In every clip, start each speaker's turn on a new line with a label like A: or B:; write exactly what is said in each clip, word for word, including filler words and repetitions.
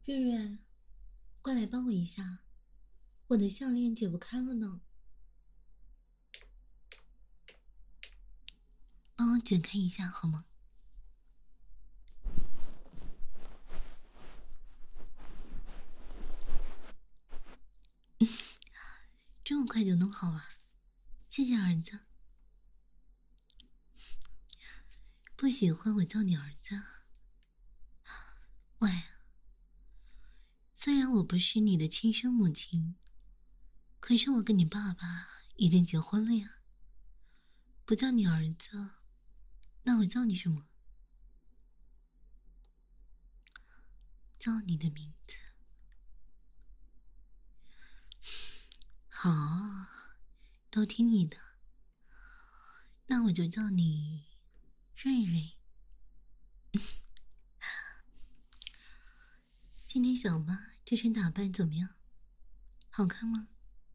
A: 瑞瑞，过来帮我一下，我的项链解不开了呢，帮我解开一下好吗？这么快就弄好了，谢谢儿子。不喜欢我叫你儿子。喂，虽然我不是你的亲生母亲，可是我跟你爸爸已经结婚了呀。不叫你儿子，那我叫你什么？叫你的名字。好，都听你的。那我就叫你瑞瑞。今天小妈这身打扮怎么样？好看吗？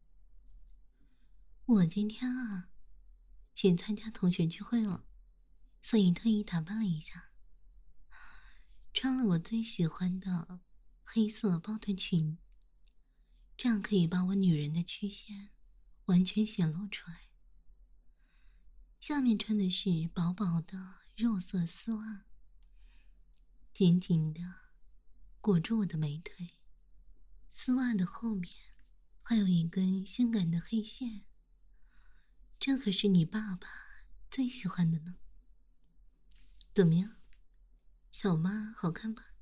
A: 我今天啊，去参加同学聚会了，所以特意打扮了一下，穿了我最喜欢的黑色包臀裙，这样可以把我女人的曲线完全显露出来。下面穿的是薄薄的肉色丝袜，紧紧的裹住我的美腿，丝袜的后面还有一根性感的黑线，这可是你爸爸最喜欢的呢。怎么样，小妈好看吧？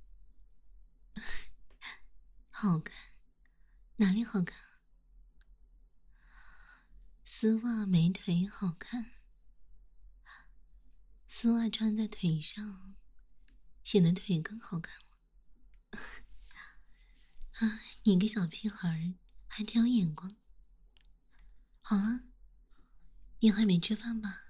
A: 好看，哪里好看啊？丝袜美腿好看，丝袜穿在腿上，显得腿更好看了。啊，你个小屁孩儿，还挺有眼光。好了，你还没吃饭吧？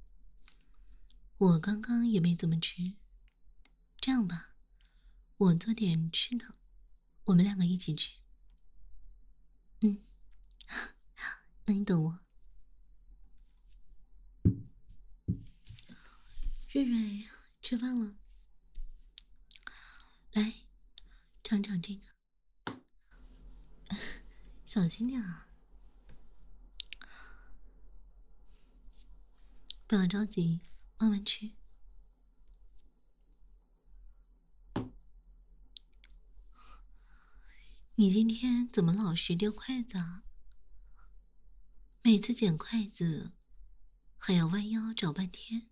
A: 我刚刚也没怎么吃。这样吧，我做点吃的，我们两个一起吃。嗯，那你等我。瑞瑞，吃饭了，来，尝尝这个，小心点儿，不要着急，慢慢吃。你今天怎么老是丢筷子啊？每次捡筷子还要弯腰找半天。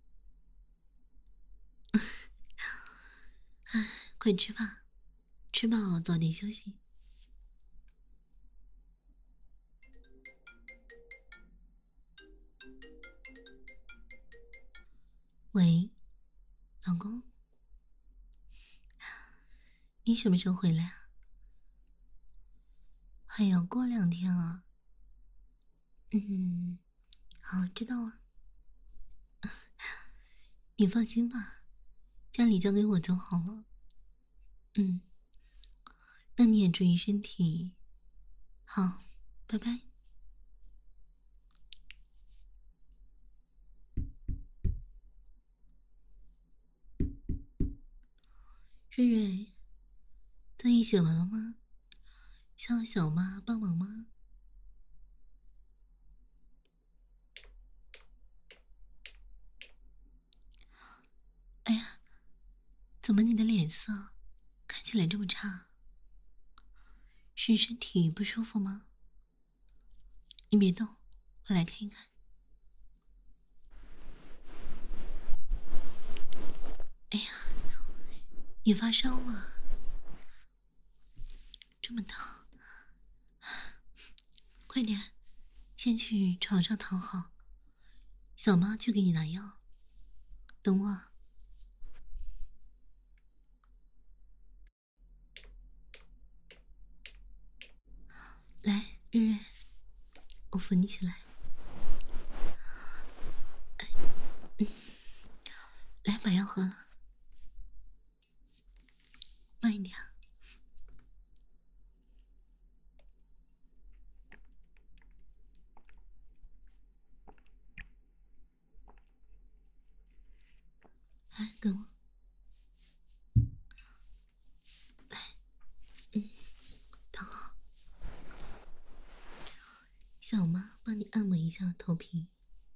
A: 唉，快吃吧，吃饱早点休息。喂，老公，你什么时候回来啊？还要过两天啊。嗯，好，知道了。你放心吧，家里交给我就好了。嗯，那你也注意身体。好，拜拜。瑞瑞，作业写完了吗？需要小妈帮忙吗？哎呀，怎么你的脸色看起来这么差？是身体不舒服吗？你别动，我来看一看。哎呀，你发烧了，这么疼，快点，先去床上躺好，小妈去给你拿药。等我。来，日日，我扶你起来。来，把药喝了，慢一点。来，跟我。来， 头皮。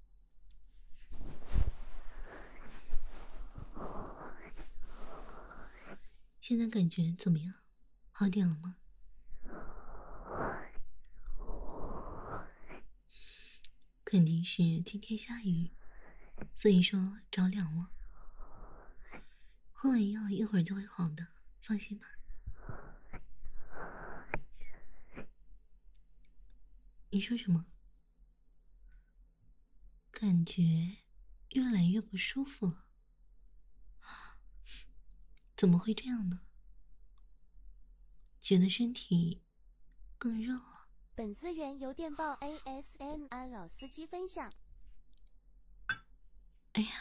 A: 现在感觉怎么样？好点了吗？肯定是今天下雨，所以说着凉了。喝完药一会儿就会好的，放心吧。你说什么？感觉越来越不舒服了。怎么会这样呢？觉得身体更热了。
B: 本资源由电报 A S M R 老司机分享。
A: 哎呀，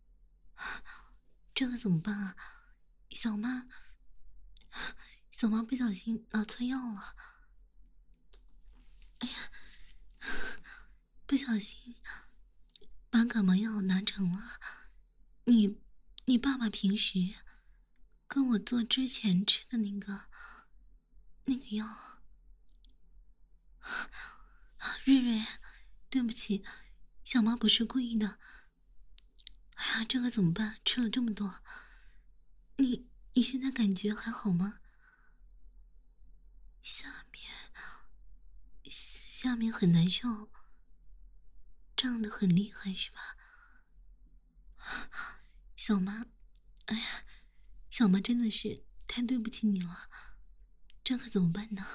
A: 这可怎么办啊？小妈，小妈不小心拿错药了。哎呀，不小心把感冒药拿成了你，你爸爸平时跟我做之前吃的那个那个药。瑞瑞，对不起，小妈不是故意的。哎呀，这可怎么办？吃了这么多，你你现在感觉还好吗？下面下面很难受，胀得很厉害是吧？小妈，哎呀，小妈真的是太对不起你了，这可怎么办呢？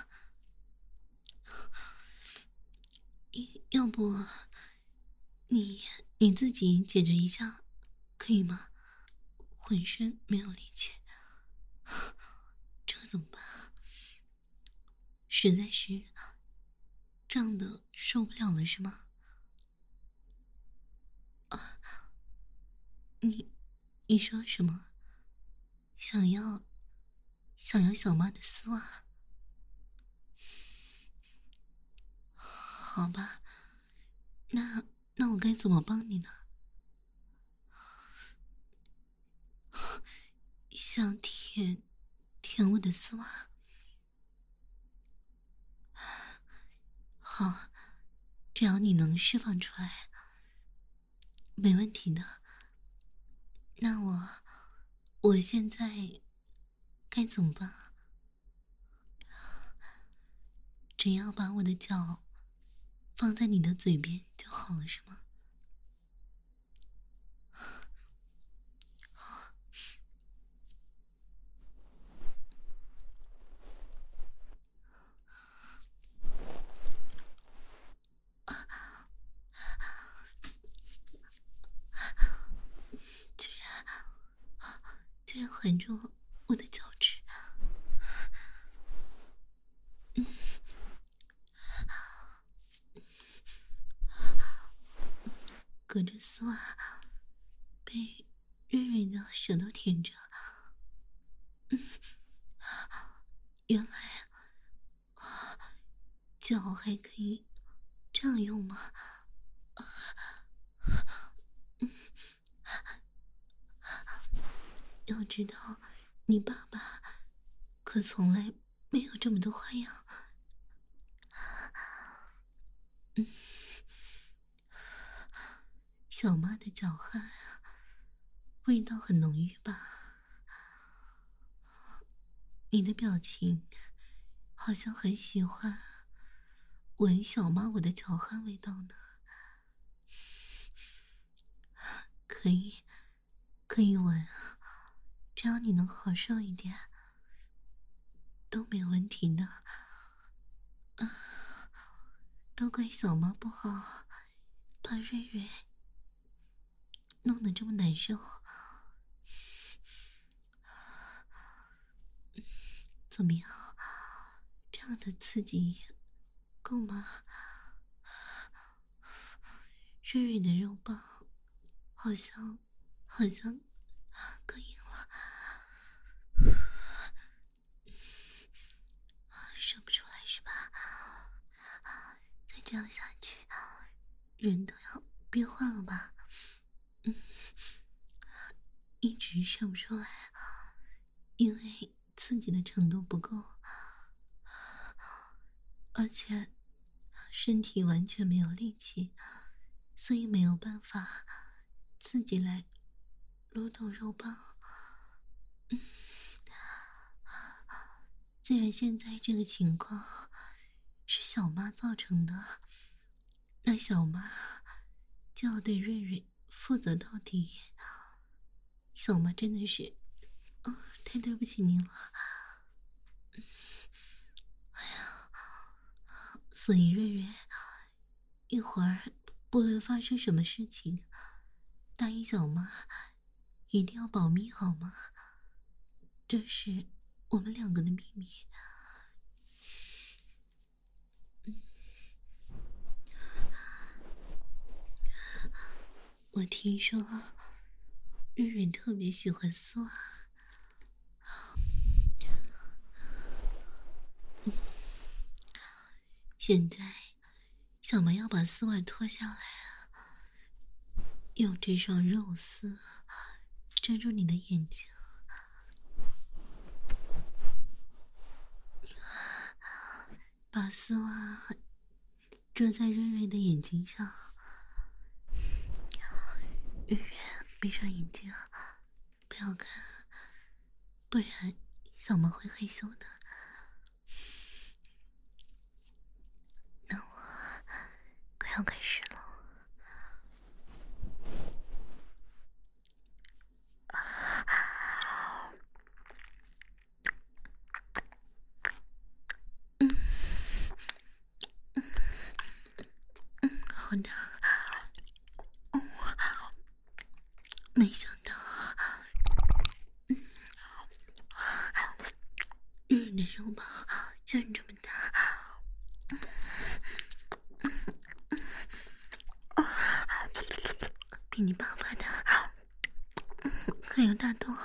A: 要不你你自己解决一下，可以吗？浑身没有力气，这可怎么办？实在是胀得受不了了是吗？啊，你你说什么？想要想要小妈的丝袜？好吧，那那我该怎么帮你呢？想舔舔我的丝袜？好，只要你能释放出来，没问题的。那我我现在该怎么办啊？只要把我的脚放在你的嘴边就好了，是吗？居然居然环住我的脚趾。嗯，隔着丝袜被瑞瑞的舌头舔着。嗯，原来脚还可以这样用吗？嗯，要知道，你爸爸可从来没有这么多花样。嗯，小妈的脚汗味道很浓郁吧？你的表情好像很喜欢闻小妈我的脚汗味道呢。可以，可以闻啊，只要你能好受一点，都没有问题的。啊，都怪小妈不好，把瑞瑞弄得这么难受。怎么样？这样的刺激够吗？瑞瑞的肉棒好像好像更硬了，射不出来是吧？再这样下去，人都要变坏了吧？嗯，一直射不出来，因为刺激的程度不够，而且身体完全没有力气， 所以没有办法自己来撸动肉棒。嗯，既然现在这个情况是小妈造成的，那小妈就要对瑞瑞负责到底。小妈真的是，哦，太对不起您了。哎呀，所以瑞瑞，一会儿不论发生什么事情，答应小妈一定要保密好吗？这是我们两个的秘密。嗯，我听说瑞瑞特别喜欢丝袜。嗯，现在小妈要把丝袜脱下来，用这双肉丝遮住你的眼睛，把丝袜遮在瑞瑞的眼睛上。瑞瑞，闭上眼睛，不要看，不然小妈会害羞的。那我快要开始了。嗯嗯嗯，好的。嗯，没想到，嗯，瑞瑞的肉棒居然这么大。嗯嗯嗯，比你爸爸的还要大多。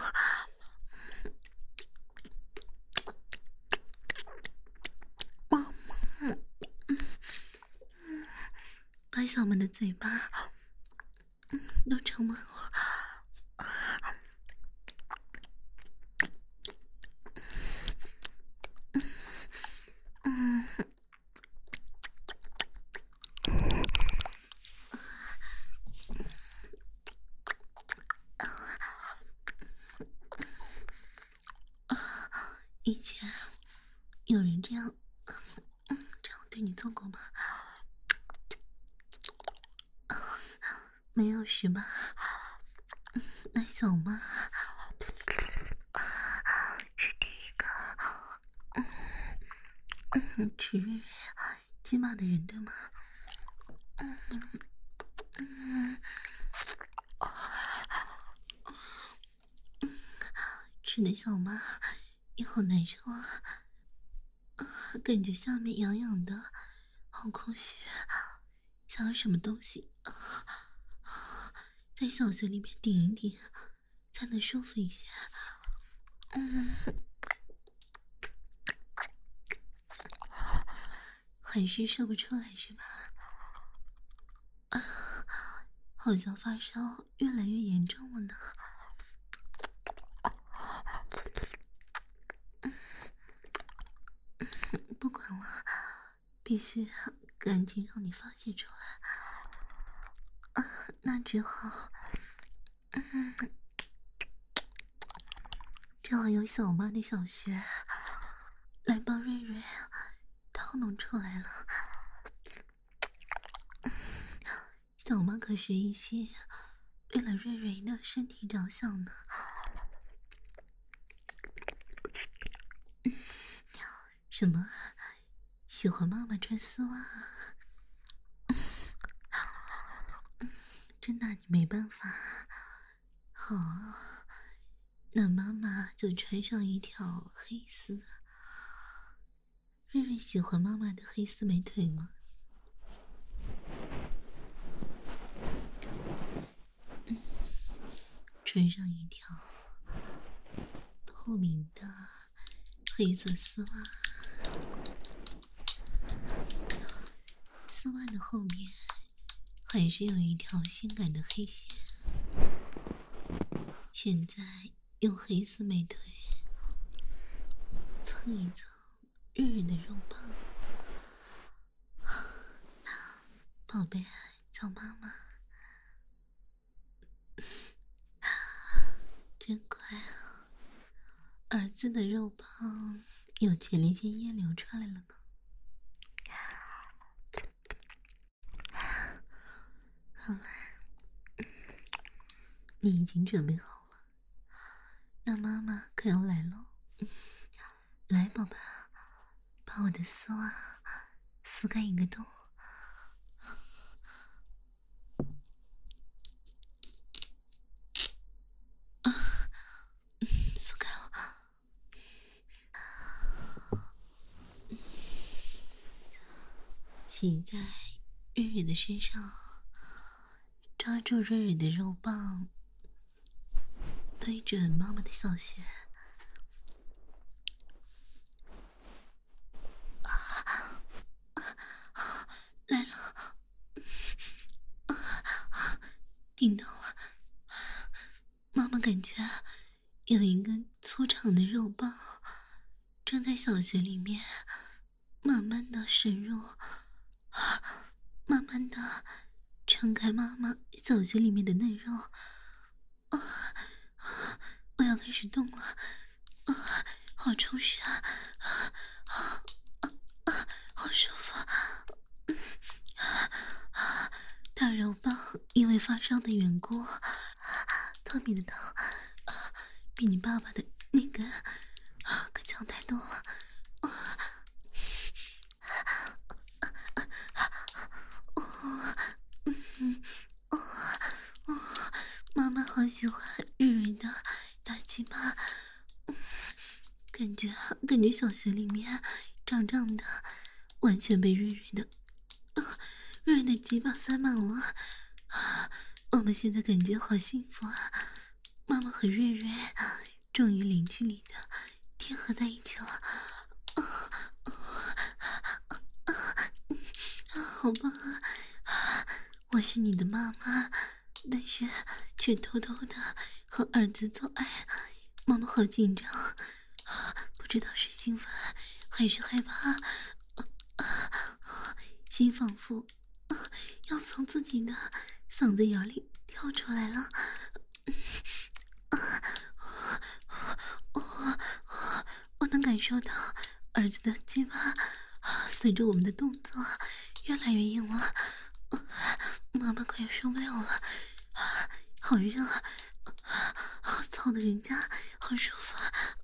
A: 妈妈，把小妈的嘴巴都盛满了。嗯，以前有人这样，嗯，这样对你做过吗？没有是吧？那小妈是第一个，嗯嗯，吃瑞瑞鸡骂的人对吗？嗯嗯，吃的小妈也好难受啊，啊，感觉下面痒痒的，好空虚，想要什么东西啊，在小穴里面顶一顶，才能舒服一些。嗯，还是射不出来是吧？啊，好像发烧越来越严重了呢。不管了，必须赶紧让你发泄出来。啊，那只好，嗯，只好由小妈的小穴来帮瑞瑞套弄出来了。小妈可是一心为了瑞瑞的身体着想呢。什么？喜欢妈妈穿丝袜？真拿你没办法。好，那妈妈就穿上一条黑丝。瑞瑞喜欢妈妈的黑丝美腿吗？嗯，穿上一条透明的黑色丝袜，丝袜的后面还是有一条性感的黑线。现在用黑丝美腿蹭一蹭日日的肉棒，宝贝，早小妈妈，真乖啊！儿子的肉棒有前列腺液流出来了呢。看来你已经准备好了，那妈妈可要来喽！来，宝贝，把我的丝袜撕开一个洞。撕开了，骑在瑞瑞的身上，抓住瑞瑞的肉棒，对准妈妈的小穴。来了，顶到了！妈妈感觉有一根粗长的肉棒正在小穴里面慢慢的深入，慢慢的撑开妈妈小穴里面的嫩肉。啊啊！我要开始动了，啊，好充实啊！啊啊啊！好舒服！啊！大肉棒因为发烧的缘故，特别的疼，啊，比你爸爸的那根啊可强太多了。啊嗯哦哦，妈妈好喜欢瑞瑞的大鸡巴，嗯，感觉感觉小穴里面胀胀的，完全被瑞瑞的啊瑞瑞的鸡巴塞满了。啊，我们现在感觉好幸福啊！妈妈和瑞瑞终于零距离的贴合在一起了。啊啊啊！好棒啊！我是你的妈妈，但是却偷偷的和儿子做爱，妈妈好紧张，不知道是兴奋还是害怕，心仿佛要从自己的嗓子眼里跳出来了。我我能感受到儿子的鸡巴随着我们的动作越来越硬了，妈妈快要受不了了，好热，好操的人家好舒服。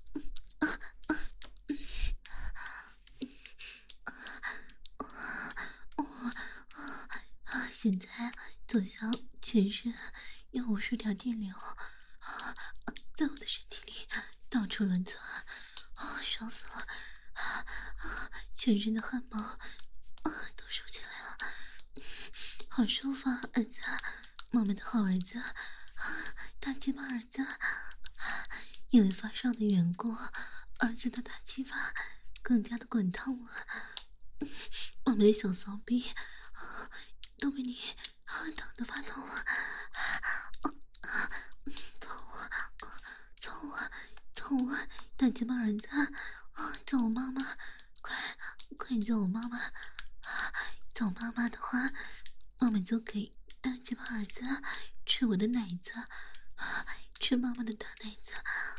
A: 现在左小全身有无数条电流啊，在我的身体里到处乱窜，啊，烧死了！啊啊，全身的汗毛啊都竖起来了，好舒服啊，儿子，妈妈的好儿子，啊，大鸡巴儿子。因为发烧的缘故，儿子的大鸡巴更加的滚烫了，我们的小骚逼啊都被你啊烫得发抖了，啊啊！走啊，走啊，走啊！大鸡巴儿子啊，叫我妈妈，快快叫我妈妈！啊，叫妈妈的话，妈妈就给大鸡巴儿子吃我的奶子，啊，吃妈妈的大奶子。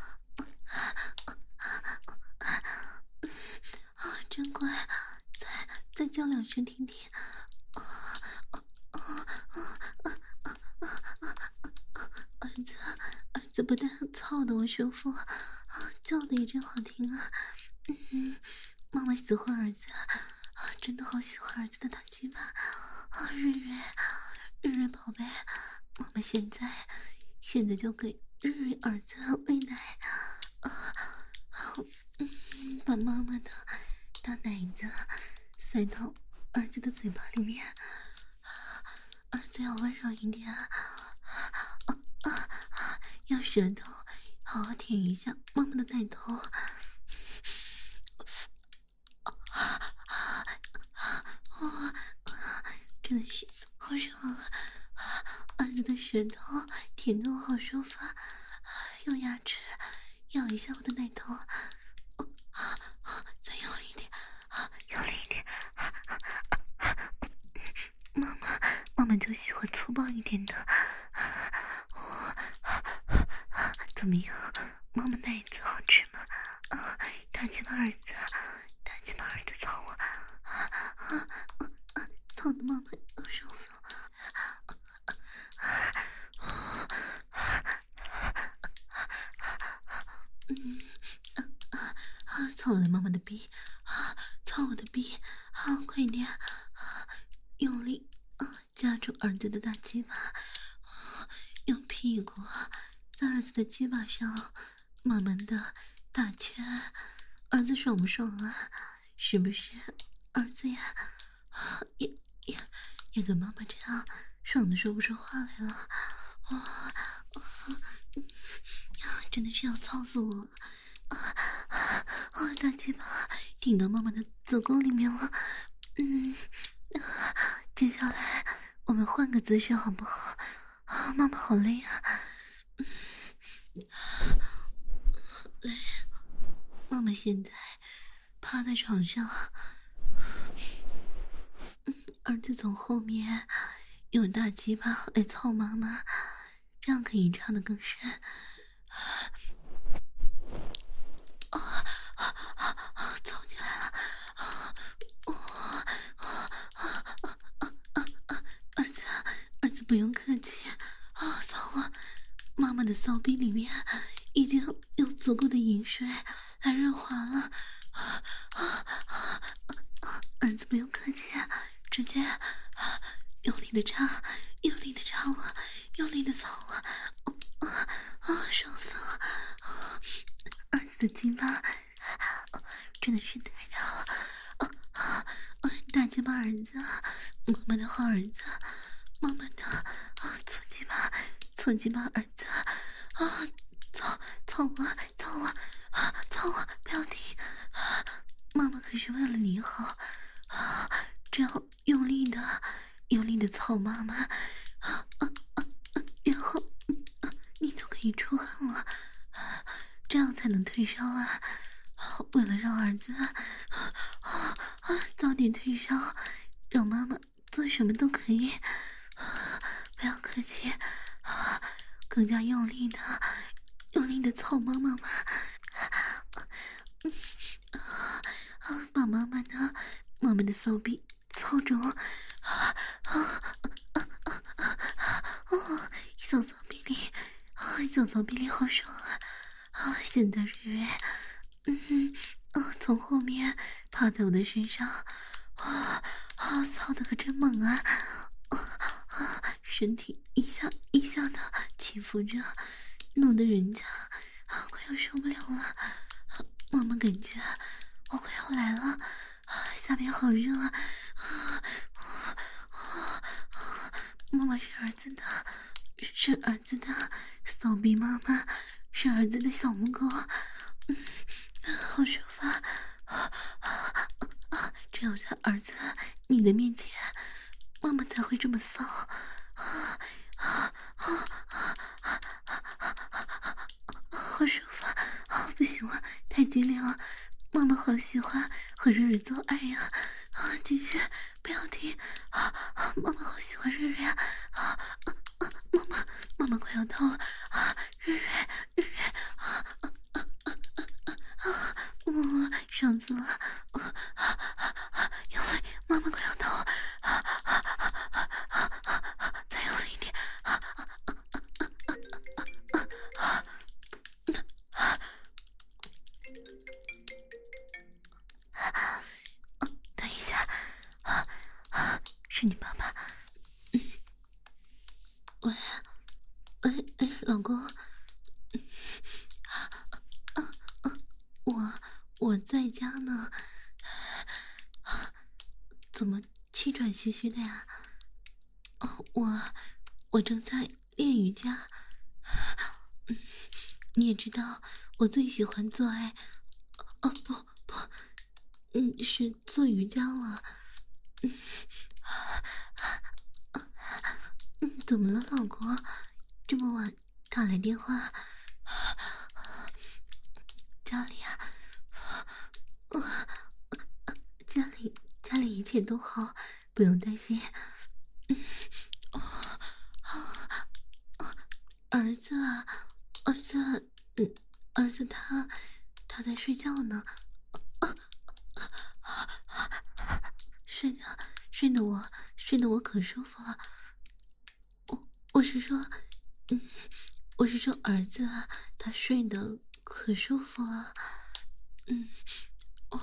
A: 啊，真乖！再再叫两声听听。啊啊啊啊啊啊！儿子，儿子不但操的我舒服，啊，叫的也真好听啊！嗯，妈妈喜欢儿子，啊，真的好喜欢儿子的大鸡巴。啊，瑞瑞，瑞瑞宝贝，妈妈现在现在就给瑞瑞儿子喂奶。啊，好，嗯，把妈妈的大奶子塞到儿子的嘴巴里面，儿子要温柔一点，啊啊啊！用舌头好好舔一下妈妈的奶头，啊啊啊！真的是好爽啊！儿子的舌头舔得我好舒服，用牙齿咬一下我的奶头，啊啊！再用力一点，啊，用力一点！妈妈，妈妈就都喜欢粗暴一点的。怎么样，妈妈奶子好吃吗？啊，大鸡巴儿子，大鸡巴儿子操我！啊啊啊！操的妈妈要受死了！嗯啊啊！操我的妈妈的逼！啊，操我的逼！啊，快点！啊，用力啊，夹住儿子的大鸡巴，啊，用屁股在儿子的鸡巴上慢慢的打圈。儿子爽不爽啊？是不是？儿子呀，啊，也也也跟妈妈这样爽的说不出话来了。哇、啊嗯，真的是要操死我了！啊啊！大鸡巴顶到妈妈的子宫里面了。嗯，啊，接下来我们换个姿势好不好？啊，妈妈好累啊。嗯，累。妈妈现在趴在床上，嗯，儿子从后面用大鸡巴来操妈妈，这样可以插得更深。啊啊啊啊！操起来了！啊啊啊啊啊啊啊！儿子，儿子不用客气啊！操啊！妈妈的骚逼里面已经有足够的饮水来润滑了。啊啊啊啊！儿子不用客气，直接啊用力的插，用力的插我，用力的操我！啊啊！爽死了！啊！儿子的鸡巴真的是太大了！啊啊！大鸡巴儿子，妈妈的好儿子，妈妈的啊粗鸡巴，粗鸡巴儿子啊！操操我，操我啊！操我！不要停！啊，妈妈可是为了你好啊！这样用力的、用力的操妈妈啊啊啊！然后啊，你就可以出汗了。这样才能退烧啊！为了让儿子啊啊早点退烧，让妈妈做什么都可以，啊、不要客气啊！更加用力的、用力的操妈妈嘛！嗯啊啊！把妈妈的、妈妈的骚逼操着啊啊啊啊啊啊！小骚逼里啊，小骚逼里好爽啊！啊！现在瑞瑞，嗯啊，从后面趴在我的身上，啊啊，操的可真猛啊！啊啊，身体一下一下的起伏着，弄得人家啊快要受不了了。啊、妈妈感觉我快要来了，啊，下面好热啊！啊啊啊啊！妈妈是儿子的，是儿子的骚逼妈妈。是儿子的小母狗，嗯，好舒服啊！啊啊啊！只有在儿子你的面前，妈妈才会这么骚啊啊啊啊啊啊！好舒服啊！不行了，太激烈了，妈妈好喜欢和瑞瑞做爱呀！啊，继续，不要停啊！妈妈好喜欢瑞瑞啊！啊啊啊！妈妈，妈妈快要到了啊！瑞瑞。瑞瑞啊啊啊啊啊啊！我爽死了！啊啊啊！因为妈妈快要到了，啊啊啊啊啊！再用力一点！啊啊啊啊啊啊啊！等一下，啊啊！是你爸爸？嗯，喂喂喂，老公。我我在家呢，怎么气喘吁吁的呀？哦，我我正在练瑜伽，嗯，你也知道我最喜欢做爱，哦不不，嗯，是做瑜伽了，嗯，嗯，怎么了，老公？这么晚打来电话？家里啊，我家里家里一切都好，不用担心。嗯，哦， 儿子，嗯，儿子他他在睡觉呢，睡的睡的我睡的我可舒服了。我我是说，嗯，我是说儿子他睡的可舒服了，嗯，哦，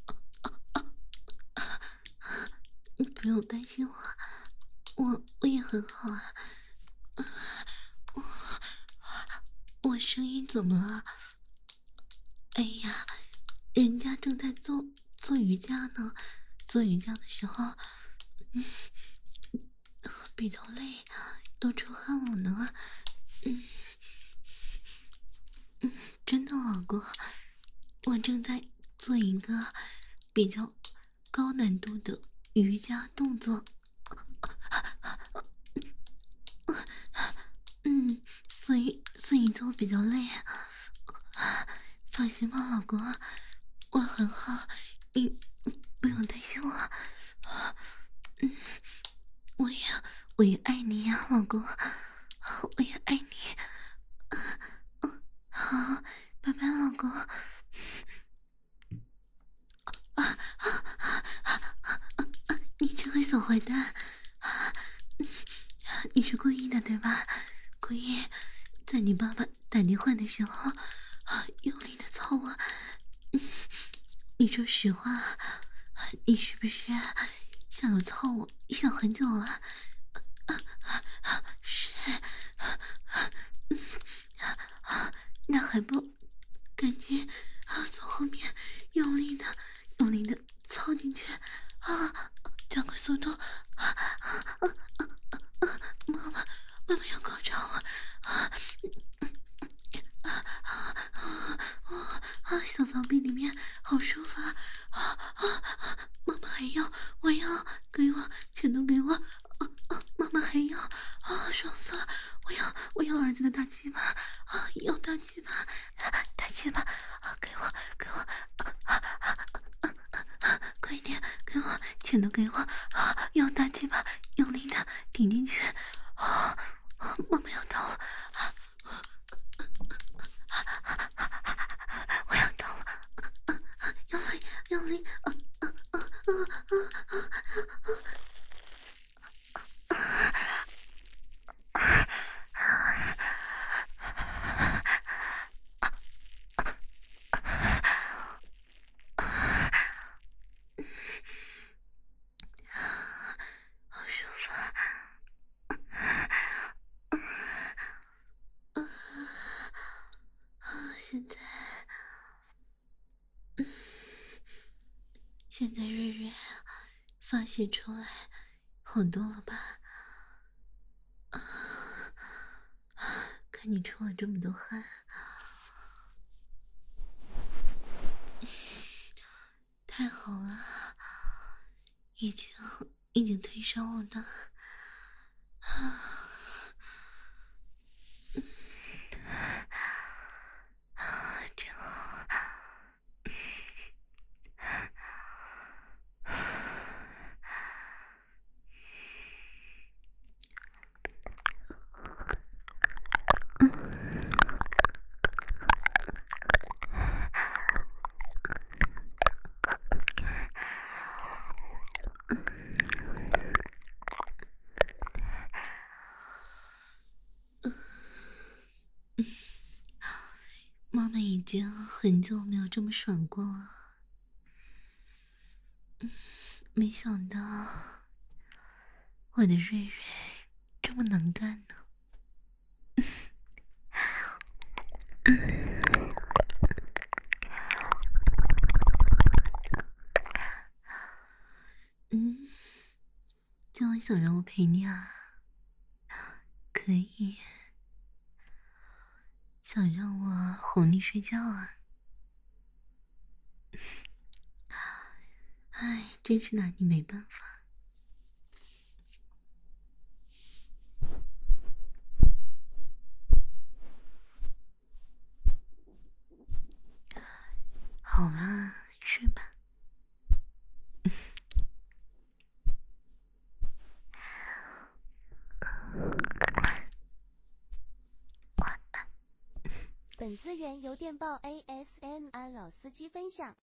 A: 你不用担心我，我我也很好啊。我我声音怎么了？哎呀，人家正在做做瑜伽呢，做瑜伽的时候，嗯，比较累，都出汗了呢。嗯嗯，真的，老公，我正在做一个比较高难度的瑜伽动作。嗯，所以所以就比较累。放心吧，老公，我很好，你不用担心我。嗯，我也我也爱你呀，老公，我也爱你。嗯，好，拜拜，老公。啊啊啊啊！你这个小坏蛋，你是故意的对吧？故意在你爸爸打电话的时候啊，用力的操我。你说实话，你是不是想要操我想很久了？是，那还不赶紧啊从后面用力的用力的操进去啊！加快速度！啊啊啊啊！妈妈，妈妈要高潮了！啊啊啊啊！啊，小骚逼里面好舒服啊！啊啊啊！妈妈还要，我要，给我，全都给我！啊啊！妈妈还要啊，爽死了！我要，我要儿子的大鸡巴啊！要大鸡巴，大鸡巴啊！给我，给我！啊啊啊啊啊！快点，给我，全都给我！啊！要大鸡巴，用力的顶进去！啊！妈妈要到了！啊！我要到了！用力，用力！啊啊啊啊啊啊啊！好舒服啊！啊！现在，现在瑞瑞发泄出来好多了吧？啊！看你出了这么多汗，太好了，已经已经退烧了呢。啊！啊，真好！妈妈已经很久没有这么爽过了，没想到我的瑞瑞这么能干呢。嗯，今晚想让我陪你啊？可以。想让我哄你睡觉啊？哎，真是拿你没办法。好啦，睡吧。晚安。
B: 本资源由电报 A S M R 老司机分享。